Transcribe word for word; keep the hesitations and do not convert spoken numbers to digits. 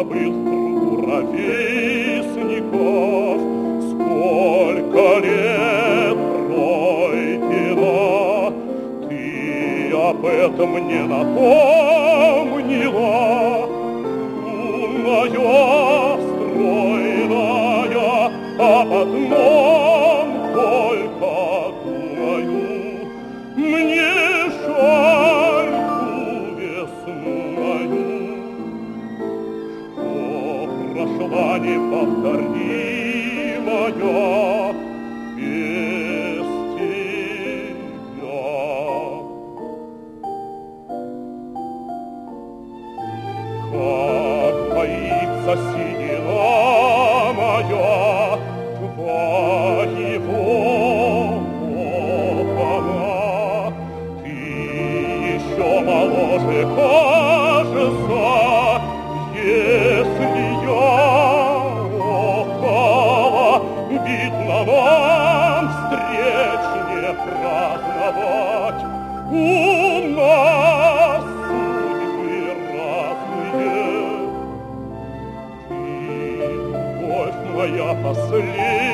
забыл в кругу ровесников, сколько лет пройдено. Ты об этом мне напомнила, умная, стройная, об одном только думаю. Мне жаль ту весну мою, что прошла неповторимая без тебя. Как боится седина моя твоего локона, ты еще моложе, кажется, если я около, видно нам встреч не праздновать. У нас судьбы разные. Ты, любовь моя последняя,